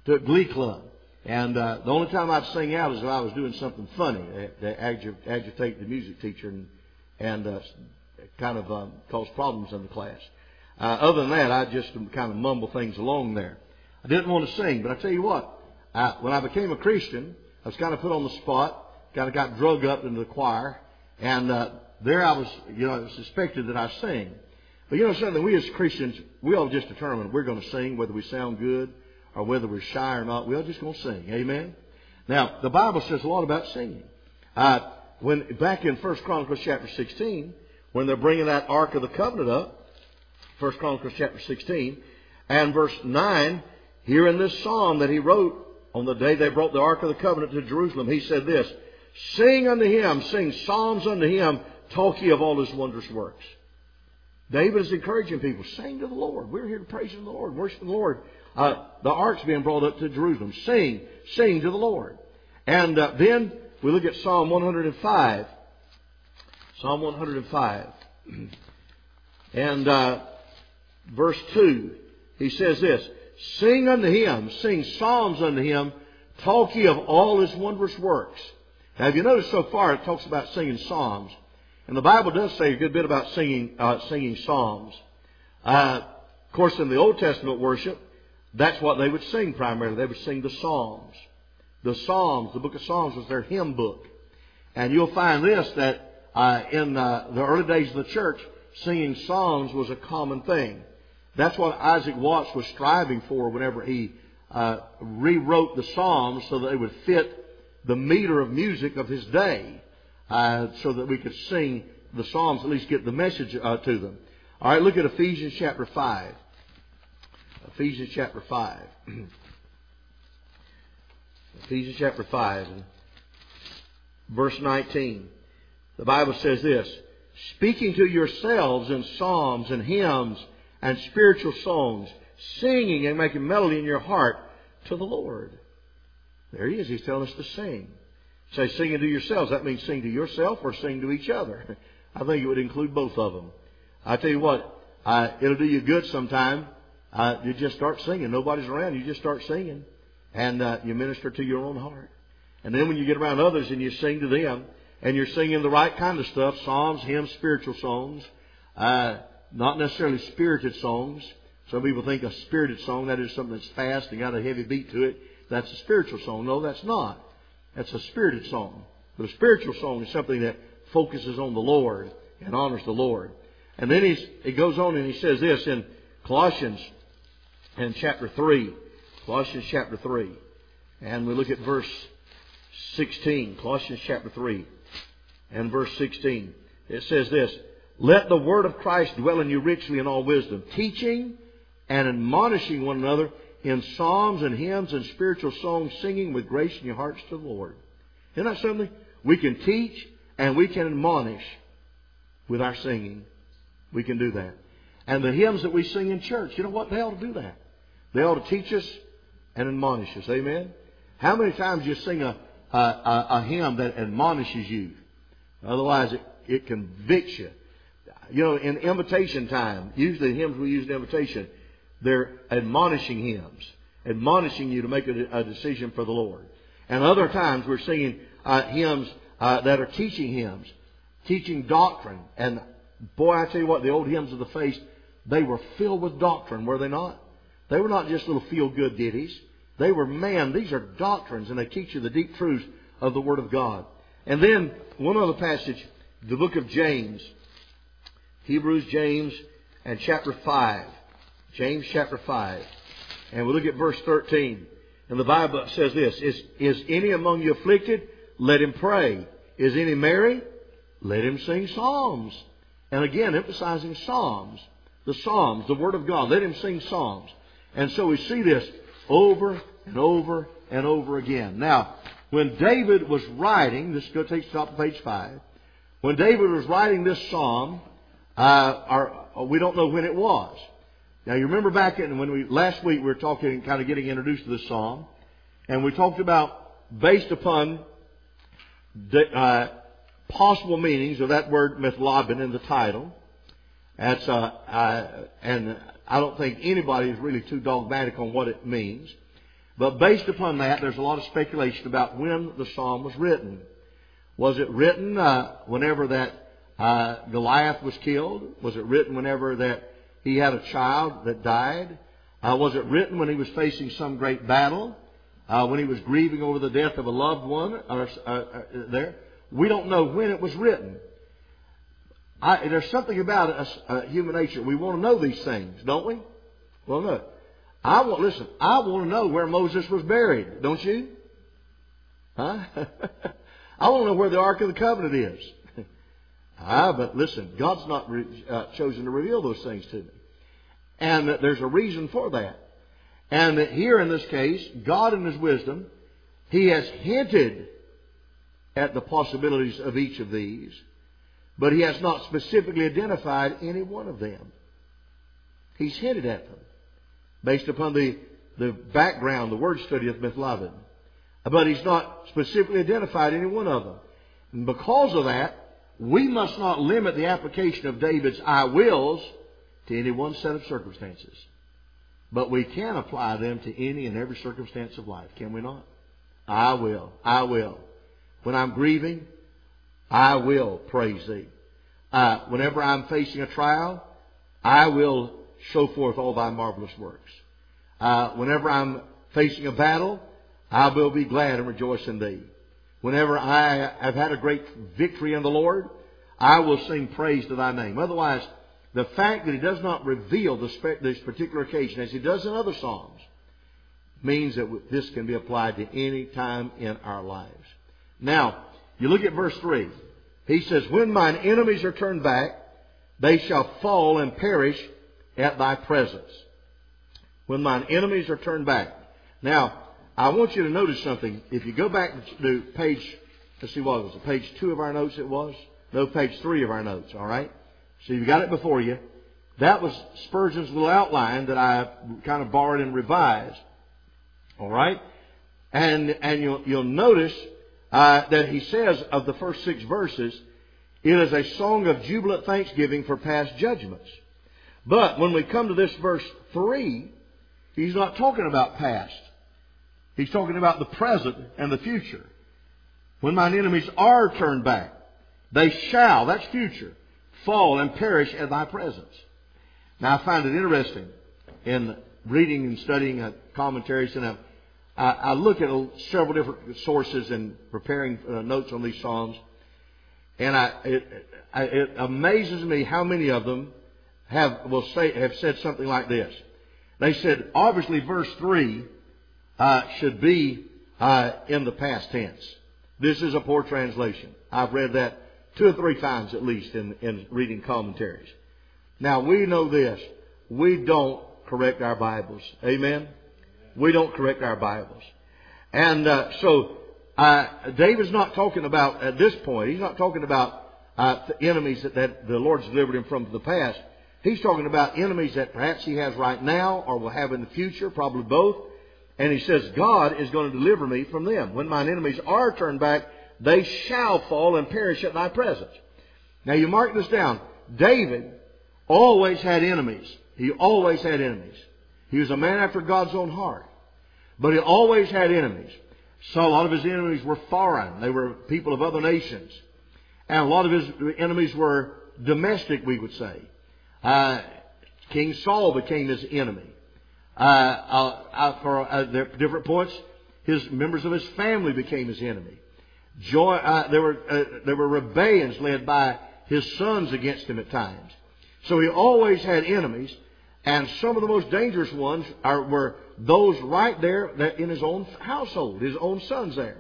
to a glee club. And uh, the only time I'd sing out is if I was doing something funny to agi- agitate the music teacher and, and uh, kind of um, cause problems in the class. Uh, other than that, I just kind of mumble things along there. I didn't want to sing, but I tell you what, I, when I became a Christian, I was kind of put on the spot, kind of got drug up into the choir, and uh, there I was, you know, suspected that I sing. But you know something, we as Christians, we all just determine we're going to sing, whether we sound good or whether we're shy or not. We're just going to sing. Amen? Now, the Bible says a lot about singing. Uh, when back in First Chronicles chapter sixteen, when they're bringing that Ark of the Covenant up, First Chronicles chapter sixteen, and verse nine, here in this psalm that he wrote on the day they brought the Ark of the Covenant to Jerusalem, he said this, "Sing unto him, sing psalms unto him, talk ye of all his wondrous works." David is encouraging people, sing to the Lord. We're here to praise the Lord, worship the Lord. Uh, the ark's being brought up to Jerusalem. Sing, sing to the Lord. And uh, then we look at Psalm one hundred five. Psalm one hundred five. And uh, verse two, he says this, "Sing unto him, sing psalms unto him, talk ye of all his wondrous works." Now, have you noticed so far it talks about singing psalms? And the Bible does say a good bit about singing uh, singing psalms. Uh, of course, in the Old Testament worship, that's what they would sing primarily. They would sing the Psalms. The Psalms, the book of Psalms was their hymn book. And you'll find this, that uh, in uh, the early days of the church, singing psalms was a common thing. That's what Isaac Watts was striving for whenever he uh, rewrote the Psalms so that they would fit the meter of music of his day, uh, so that we could sing the Psalms, at least get the message uh, to them. All right, look at Ephesians chapter five. Ephesians chapter five. Ephesians chapter five, verse nineteen. The Bible says this, "Speaking to yourselves in psalms and hymns and spiritual songs, singing and making melody in your heart to the Lord." There he is. He's telling us to sing. Say, singing to yourselves. That means sing to yourself or sing to each other. I think it would include both of them. I tell you what, uh, it'll do you good sometime. Uh, you just start singing. Nobody's around. You just start singing. And uh, you minister to your own heart. And then when you get around others and you sing to them, and you're singing the right kind of stuff, psalms, hymns, spiritual songs, uh, not necessarily spirited songs. Some people think a spirited song, that is something that's fast and got a heavy beat to it. That's a spiritual song. No, that's not. That's a spirited song. But a spiritual song is something that focuses on the Lord and honors the Lord. And then he's, he goes on and he says this in Colossians in chapter three. Colossians chapter three. And we look at verse sixteen. Colossians chapter three and verse sixteen. It says this, "Let the word of Christ dwell in you richly in all wisdom, teaching and admonishing one another in psalms and hymns and spiritual songs, singing with grace in your hearts to the Lord." Isn't that something? We can teach and we can admonish with our singing. We can do that. And the hymns that we sing in church, you know what? They ought to do that. They ought to teach us and admonish us. Amen? How many times do you sing a, a, a, a hymn that admonishes you? Otherwise, it, it convicts you. You know, in invitation time, usually the hymns we use in invitation, they're admonishing hymns, admonishing you to make a, a decision for the Lord. And other times we're singing uh, hymns uh, that are teaching hymns, teaching doctrine. And boy, I tell you what, the old hymns of the faith, they were filled with doctrine, were they not? They were not just little feel-good ditties. They were, man, these are doctrines, and they teach you the deep truths of the Word of God. And then one other passage, the book of James, Hebrews, James, and chapter five. James chapter five. And we look at verse thirteen. And the Bible says this, Is, is any among you afflicted? Let him pray. Is any merry? Let him sing psalms. And again, emphasizing psalms. The psalms, the Word of God. Let him sing psalms. And so we see this over and over and over again. Now, when David was writing, this go takes top of page five. When David was writing this psalm, uh, our, we don't know when it was. Now, you remember back in when we last week we were talking, kind of getting introduced to this psalm, and we talked about based upon the, uh, possible meanings of that word methlabin in the title. That's uh, uh, and I don't think anybody is really too dogmatic on what it means. But based upon that, there's a lot of speculation about when the psalm was written. Was it written uh, whenever that uh, Goliath was killed? Was it written whenever that he had a child that died? Uh, was it written when he was facing some great battle? Uh, when he was grieving over the death of a loved one? Or, uh, uh, there, we don't know when it was written. I, there's something about us, uh, human nature. We want to know these things, don't we? Well, no. I want, listen, I want to know where Moses was buried, don't you? Huh? I want to know where the Ark of the Covenant is. ah, but listen, God's not re- uh, chosen to reveal those things to me. And uh, there's a reason for that. And uh, here in this case, God in His wisdom, He has hinted at the possibilities of each of these, but He has not specifically identified any one of them. He's hinted at them based upon the, the background, the word study of Mithlavin. But He's not specifically identified any one of them. And because of that, we must not limit the application of David's I wills to any one set of circumstances. But we can apply them to any and every circumstance of life, can we not? I will, I will. When I'm grieving, I will praise Thee. Uh, whenever I'm facing a trial, I will show forth all Thy marvelous works. Uh, whenever I'm facing a battle, I will be glad and rejoice in Thee. Whenever I have had a great victory in the Lord, I will sing praise to Thy name. Otherwise, the fact that He does not reveal this particular occasion as He does in other Psalms means that this can be applied to any time in our lives. Now, you look at verse three. He says, when mine enemies are turned back, they shall fall and perish at Thy presence. When mine enemies are turned back. Now, I want you to notice something. If you go back to page, let's see what was it, page two of our notes it was? No, page three of our notes, all right? So you've got it before you. That was Spurgeon's little outline that I kind of borrowed and revised. All right? And and you'll, you'll notice uh, that he says of the first six verses, it is a song of jubilant thanksgiving for past judgments. But when we come to this verse three, he's not talking about past. He's talking about the present and the future. When mine enemies are turned back, they shall, that's future, fall and perish at Thy presence. Now I find it interesting in reading and studying uh, commentaries, and I, I, I look at several different sources and preparing uh, notes on these Psalms, and I, it, I, it amazes me how many of them have will say have said something like this. They said, obviously, verse three uh, should be uh, in the past tense. This is a poor translation. I've read that two or three times at least in, in reading commentaries. Now, we know this. We don't correct our Bibles. Amen? We don't correct our Bibles. And uh, so, uh, David's not talking about, at this point, he's not talking about uh, the enemies that, that the Lord's delivered him from the past. He's talking about enemies that perhaps he has right now or will have in the future, probably both. And he says, God is going to deliver me from them. When mine enemies are turned back, they shall fall and perish at Thy presence. Now you mark this down. David always had enemies. He always had enemies. He was a man after God's own heart. But he always had enemies. So a lot of his enemies were foreign. They were people of other nations. And a lot of his enemies were domestic, we would say. Uh, King Saul became his enemy. Uh, uh, uh, for uh, different points, his members of his family became his enemy. Joy, uh, there were uh, there were rebellions led by his sons against him at times. So he always had enemies, and some of the most dangerous ones are, were those right there in his own household, his own sons there.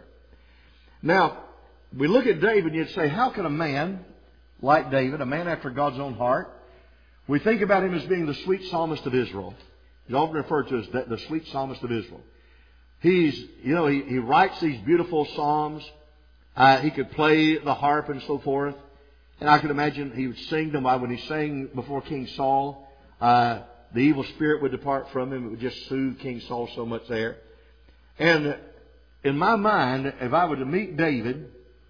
Now, we look at David and you'd say, how can a man like David, a man after God's own heart, we think about him as being the sweet psalmist of Israel. He's often referred to as the, the sweet psalmist of Israel. He's, you know, he, he writes these beautiful psalms. Uh, he could play the harp and so forth. And I could imagine he would sing them. When he sang before King Saul, uh, the evil spirit would depart from him. It would just soothe King Saul so much there. And in my mind, if I were to meet David,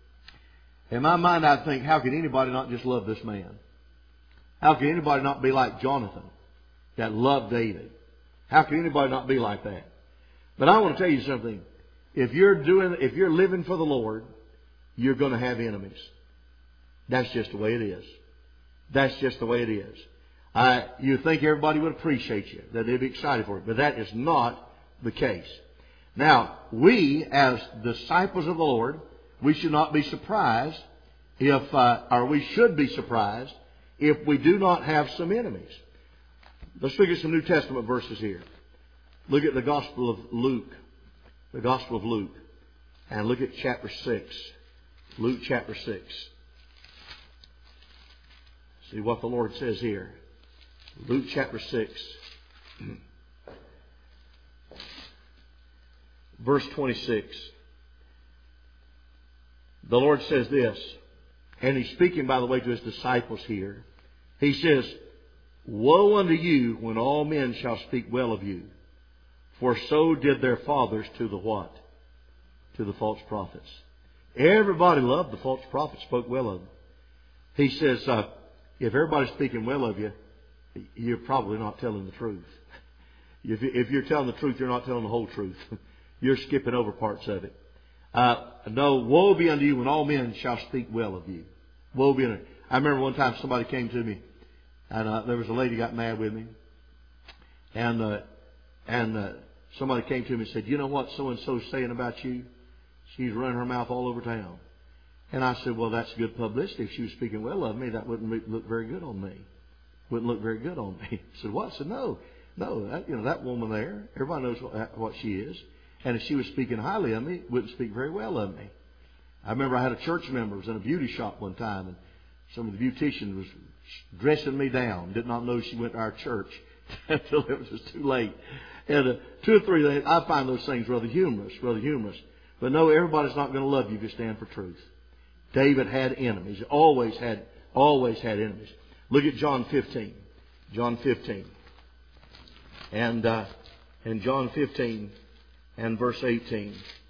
in my mind I'd think, how can anybody not just love this man? How can anybody not be like Jonathan that loved David? How can anybody not be like that? But I want to tell you something. If you're doing, if you're living for the Lord, you're going to have enemies. That's just the way it is. That's just the way it is. I, you think everybody would appreciate you, that they'd be excited for it, but that is not the case. Now, we as disciples of the Lord, we should not be surprised if, uh, or we should be surprised if we do not have some enemies. Let's look at some New Testament verses here. Look at the Gospel of Luke. The Gospel of Luke. And look at chapter six. Luke chapter six. See what the Lord says here. Luke chapter six. Verse twenty-six. The Lord says this. And He's speaking, by the way, to His disciples here. He says, Woe unto you when all men shall speak well of you. For so did their fathers to the what? To the false prophets. Everybody loved the false prophets, spoke well of them. He says, uh, if everybody's speaking well of you, you're probably not telling the truth. If, if you're telling the truth, you're not telling the whole truth. You're skipping over parts of it. Uh, no, woe be unto you when all men shall speak well of you. Woe be unto you. I remember one time somebody came to me, and uh, there was a lady got mad with me, and uh, and uh, somebody came to me and said, "You know what so and so's saying about you? She's running her mouth all over town." And I said, "Well, that's good publicity. If she was speaking well of me, that wouldn't look very good on me. Wouldn't look very good on me." I said, "What?" I said, "No, no. That, you know that woman there. Everybody knows what, what she is. And if she was speaking highly of me, wouldn't speak very well of me." I remember I had a church member was in a beauty shop one time, and some of the beautician was dressing me down. Did not know she went to our church until it was just too late. And uh, two or three things, I find those things rather humorous, rather humorous. But no, everybody's not going to love you if you stand for truth. David had enemies. Always had, always had enemies. Look at John fifteen. John fifteen. And uh, in John fifteen and verse eighteen.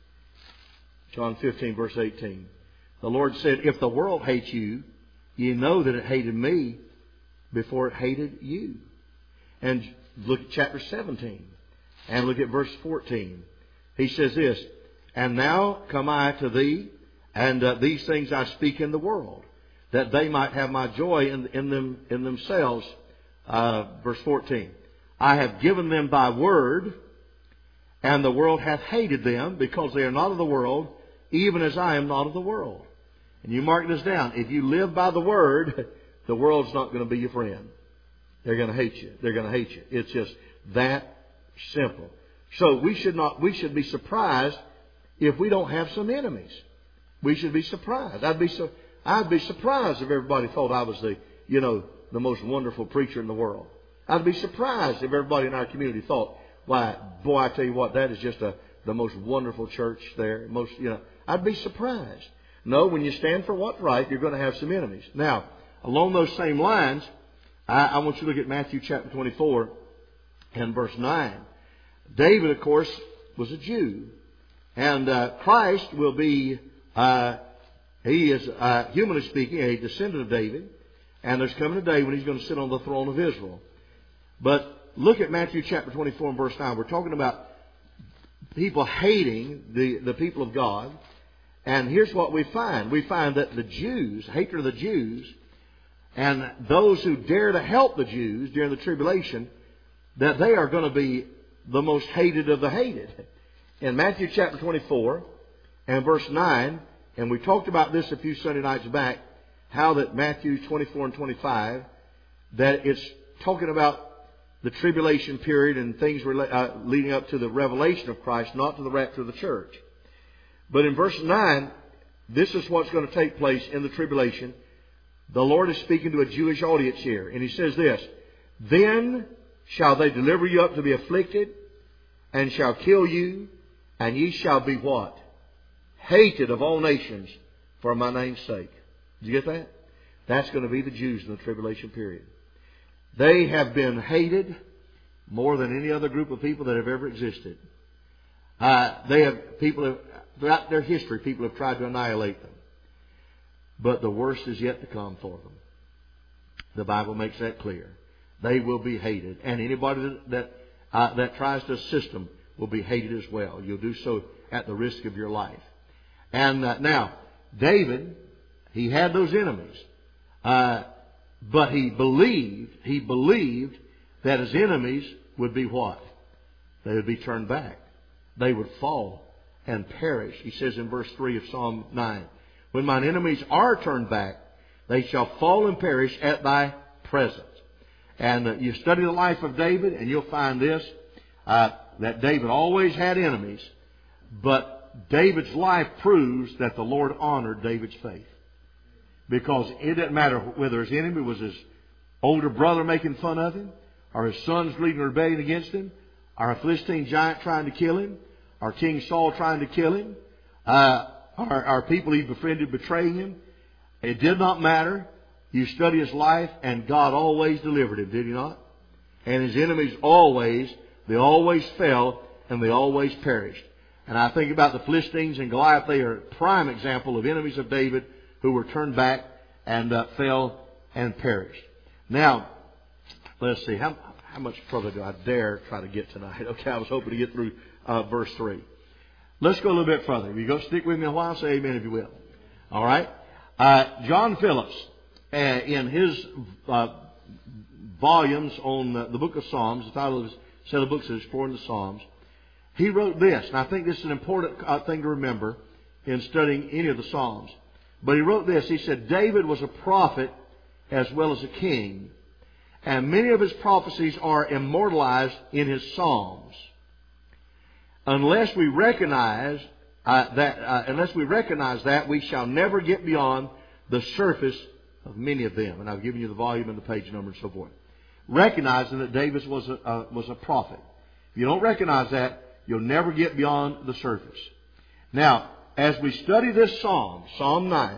John fifteen, verse eighteen. The Lord said, "If the world hates you, ye know that it hated me before it hated you." And look at chapter seventeen. And look at verse fourteen. He says this, "And now come I to thee, and uh, these things I speak in the world, that they might have my joy in, in them in themselves." Uh, verse fourteen. "I have given them thy word, and the world hath hated them, because they are not of the world, even as I am not of the world." And you mark this down. If you live by the word, the world's not going to be your friend. They're going to hate you. They're going to hate you. It's just that simple. So we should not, we should be surprised if we don't have some enemies. We should be surprised. I'd be so, I'd be surprised if everybody thought I was the, you know, the most wonderful preacher in the world. I'd be surprised if everybody in our community thought, "Why, boy, I tell you what, that is just a, the most wonderful church there." Most, you know, I'd be surprised. No, when you stand for what's right, you're going to have some enemies. Now, along those same lines, I, I want you to look at Matthew chapter twenty-four and verse nine. David, of course, was a Jew. And uh, Christ will be, uh, he is, uh, humanly speaking, a descendant of David. And there's coming a day when he's going to sit on the throne of Israel. But look at Matthew chapter twenty-four and verse nine. We're talking about people hating the, the people of God. And here's what we find. We find that the Jews, hatred of the Jews, and those who dare to help the Jews during the tribulation, that they are going to be the most hated of the hated. In Matthew chapter twenty-four and verse nine, and we talked about this a few Sunday nights back, how that Matthew twenty-four and twenty-five, that it's talking about the tribulation period and things uh, leading up to the revelation of Christ, not to the rapture of the church. But in verse nine, this is what's going to take place in the tribulation. The Lord is speaking to a Jewish audience here. And He says this, "Then shall they deliver you up to be afflicted, and shall kill you, and ye shall be" what? "Hated of all nations for my name's sake." Did you get that? That's going to be the Jews in the tribulation period. They have been hated more than any other group of people that have ever existed. Uh, they have people have, throughout their history, people have tried to annihilate them. But the worst is yet to come for them. The Bible makes that clear. They will be hated, and anybody that that, uh, that tries to assist them will be hated as well. You'll do so at the risk of your life. And uh, now, David, he had those enemies. Uh, but he believed, he believed that his enemies would be what? They would be turned back. They would fall and perish. He says in verse three of Psalm nine, when mine enemies are turned back, they shall fall and perish at thy presence. And uh, you study the life of David, and you'll find this, uh, that David always had enemies, but David's life proves that the Lord honored David's faith. Because it didn't matter whether his enemy was his older brother making fun of him, or his sons leading a rebellion against him, or a Philistine giant trying to kill him, or King Saul trying to kill him, uh, or, or people he befriended betraying him. It did not matter. You study his life, and God always delivered him, did He not? And his enemies always, they always fell, and they always perished. And I think about the Philistines and Goliath. They are a prime example of enemies of David who were turned back and uh, fell and perished. Now, let's see. How, how much further do I dare try to get tonight? Okay, I was hoping to get through uh, verse three. Let's go a little bit further. If you go stick with me a while, say amen if you will. All right. Uh, John Phillips, uh, in his uh, volumes on uh, the book of Psalms, the title of his set of books is Exploring the Psalms, he wrote this, and I think this is an important uh, thing to remember in studying any of the Psalms. But he wrote this. He said, David was a prophet as well as a king, and many of his prophecies are immortalized in his Psalms. Unless we recognize uh, that, uh, unless we recognize that, we shall never get beyond the surface of many of them. And I've given you the volume and the page number and so forth. Recognizing that David was a, uh, was a prophet. If you don't recognize that, you'll never get beyond the surface. Now, as we study this psalm, Psalm nine,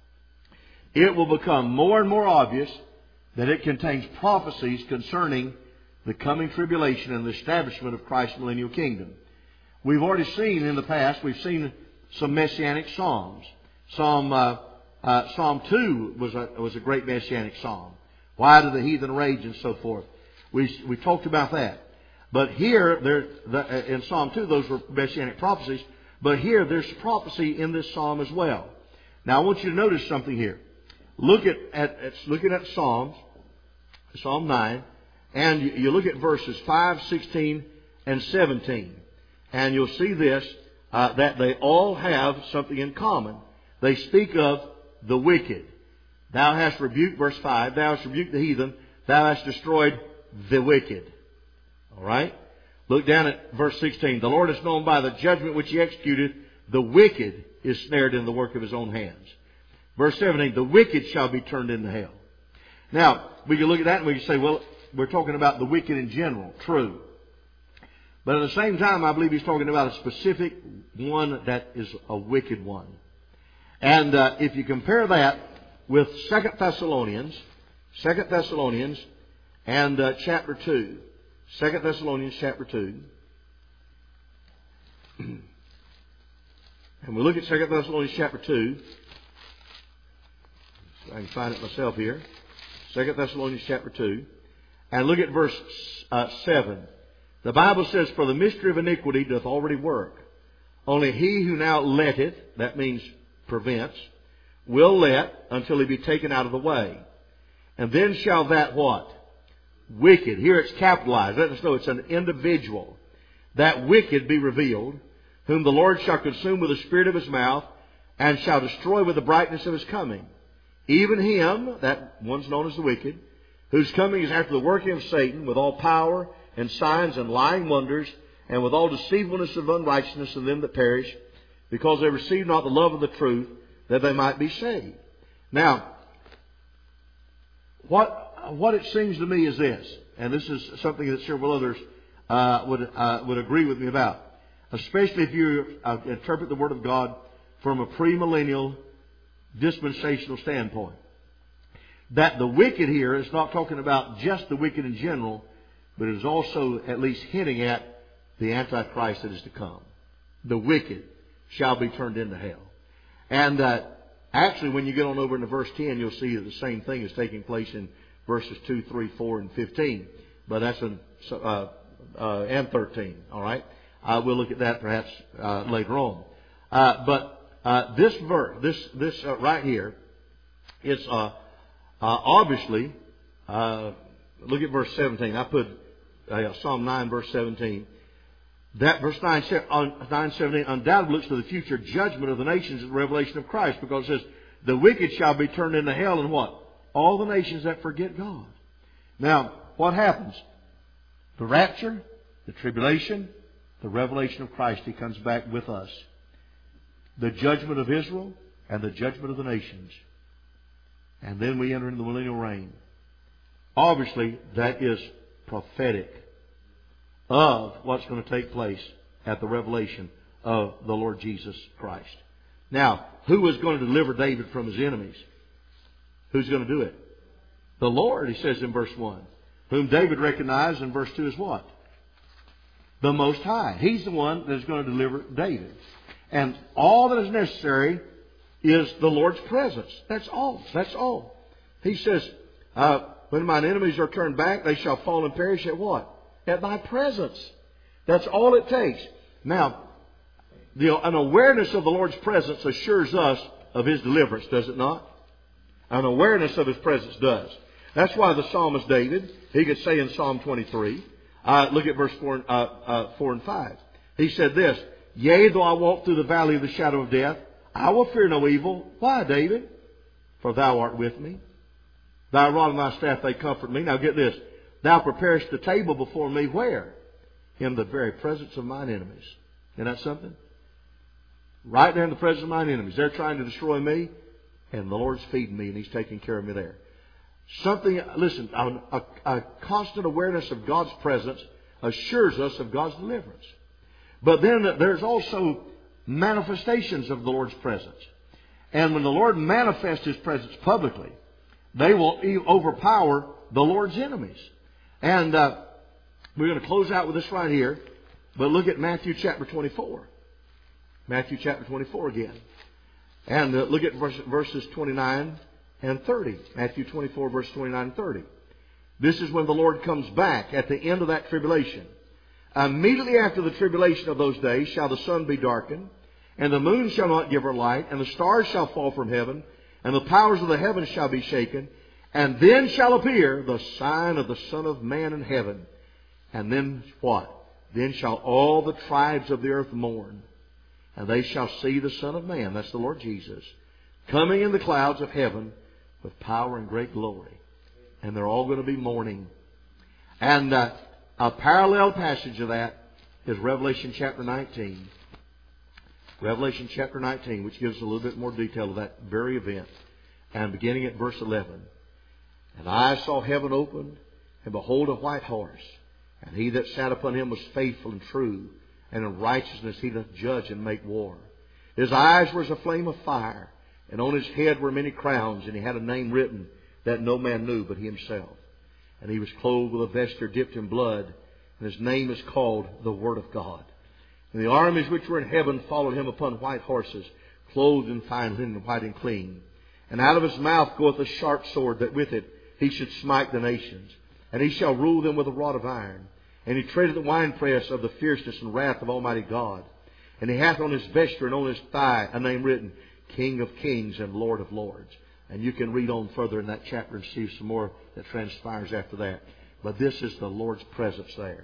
it will become more and more obvious that it contains prophecies concerning the coming tribulation and the establishment of Christ's millennial kingdom. We've already seen in the past, we've seen some messianic psalms. Psalm uh, uh, Psalm two was a, was a great messianic psalm. Why do the heathen rage and so forth? We we talked about that. But here, there the, in Psalm two, those were messianic prophecies. But here, there's prophecy in this psalm as well. Now, I want you to notice something here. Look at, at, at looking at Psalms, Psalm nine, and you, you look at verses five, sixteen, and seventeen. And you'll see this, uh, that they all have something in common. They speak of the wicked. Thou hast rebuked, verse five, thou hast rebuked the heathen, thou hast destroyed the wicked. All right? Look down at verse sixteen. The Lord is known by the judgment which He executed. The wicked is snared in the work of His own hands. Verse seventeen. The wicked shall be turned into hell. Now, we can look at that and we can say, well, we're talking about the wicked in general. True. But at the same time, I believe He's talking about a specific one that is a wicked one. And uh, if you compare that with Second Thessalonians, Second Thessalonians and uh, chapter two. Second Thessalonians chapter two. And we look at Second Thessalonians chapter two. I can find it myself here. Second Thessalonians chapter two. And look at verse uh, seven. The Bible says, for the mystery of iniquity doth already work. Only he who now letteth, that means prevents, will let until he be taken out of the way. And then shall that what? Wicked. Here it's capitalized. Let us know it's an individual. That wicked be revealed, whom the Lord shall consume with the spirit of His mouth, and shall destroy with the brightness of His coming. Even him, that one's known as the wicked, whose coming is after the working of Satan, with all power and signs and lying wonders, and with all deceitfulness of unrighteousness in them that perish, because they receive not the love of the truth, that they might be saved. Now, what what it seems to me is this, and this is something that several others uh, would uh, would agree with me about, especially if you uh, interpret the Word of God from a premillennial dispensational standpoint. That the wicked here is not talking about just the wicked in general, but it is also at least hinting at the Antichrist that is to come. The wicked shall be turned into hell. And uh, actually, when you get on over into verse ten, you'll see that the same thing is taking place in verses two, three, four, and fifteen. But that's in, uh, uh, and thirteen. All right. Uh, we'll look at that perhaps uh, later on. Uh, but uh, this verse, this this uh, right here, it's uh, uh, obviously. Uh, look at verse seventeen. I put uh, Psalm nine, verse seventeen. That verse nine, seventeen undoubtedly looks to the future judgment of the nations in the revelation of Christ, because it says, the wicked shall be turned into hell, and what? All the nations that forget God. Now, what happens? The rapture, the tribulation, the revelation of Christ. He comes back with us. The judgment of Israel and the judgment of the nations. And then we enter into the millennial reign. Obviously, that is prophetic of what's going to take place at the revelation of the Lord Jesus Christ. Now, who is going to deliver David from his enemies? Who's going to do it? The Lord, he says in verse one. Whom David recognized in verse two as what? The Most High. He's the one that is going to deliver David. And all that is necessary is the Lord's presence. That's all. That's all. He says, uh, when mine enemies are turned back, they shall fall and perish at what? At thy presence. That's all it takes. Now, the, an awareness of the Lord's presence assures us of His deliverance, does it not? An awareness of His presence does. That's why the psalmist David, he could say in Psalm twenty-three, uh, look at verse four, uh, uh, four and five. He said this, Yea, though I walk through the valley of the shadow of death, I will fear no evil. Why, David? For thou art with me. Thy rod and thy staff, they comfort me. Now get this. Thou preparest the table before me where? In the very presence of mine enemies. Isn't that something? Right there in the presence of mine enemies. They're trying to destroy me, and the Lord's feeding me, and He's taking care of me there. Something, listen, a, a, a constant awareness of God's presence assures us of God's deliverance. But then there's also manifestations of the Lord's presence. And when the Lord manifests His presence publicly, they will overpower the Lord's enemies. And uh, we're going to close out with this right here. But look at Matthew chapter twenty-four. Matthew chapter twenty-four again. And uh, look at verse, verses twenty-nine and thirty. Matthew twenty-four, verse twenty-nine and thirty. This is when the Lord comes back at the end of that tribulation. Immediately after the tribulation of those days shall the sun be darkened, and the moon shall not give her light, and the stars shall fall from heaven, and the powers of the heavens shall be shaken. And then shall appear the sign of the Son of Man in heaven. And then what? Then shall all the tribes of the earth mourn. And they shall see the Son of Man, that's the Lord Jesus, coming in the clouds of heaven with power and great glory. And they're all going to be mourning. And uh, a parallel passage of that is Revelation chapter nineteen. Revelation chapter nineteen, which gives us a little bit more detail of that very event. And beginning at verse eleven. And I saw heaven opened, and behold a white horse. And he that sat upon him was faithful and true, and in righteousness he doth judge and make war. His eyes were as a flame of fire, and on his head were many crowns, and he had a name written that no man knew but he himself. And he was clothed with a vesture dipped in blood, and his name is called the Word of God. And the armies which were in heaven followed him upon white horses, clothed in fine linen, white and clean. And out of his mouth goeth a sharp sword, that with it he should smite the nations. And he shall rule them with a rod of iron. And he treadeth the winepress of the fierceness and wrath of Almighty God. And he hath on his vesture and on his thigh a name written, King of Kings and Lord of Lords. And you can read on further in that chapter and see some more that transpires after that. But this is the Lord's presence there.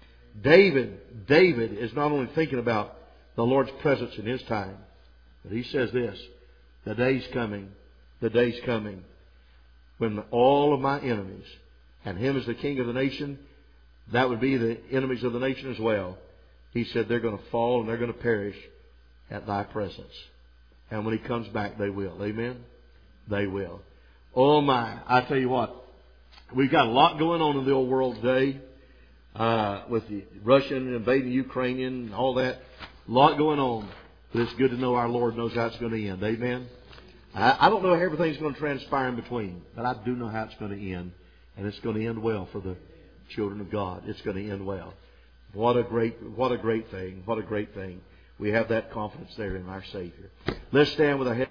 David, David is not only thinking about the Lord's presence in his time, but he says this, the day's coming, the day's coming, when all of my enemies, and him as the king of the nation, that would be the enemies of the nation as well. He said they're going to fall and they're going to perish at thy presence. And when he comes back, they will. Amen? They will. Oh my, I tell you what, we've got a lot going on in the old world today, uh, with the Russian invading Ukrainian and all that. A lot going on. But it's good to know our Lord knows how it's going to end. Amen? I don't know how everything's going to transpire in between, but I do know how it's going to end. And it's going to end well for the children of God. It's going to end well. What a great, what a great thing. What a great thing. We have that confidence there in our Savior. Let's stand with our heads.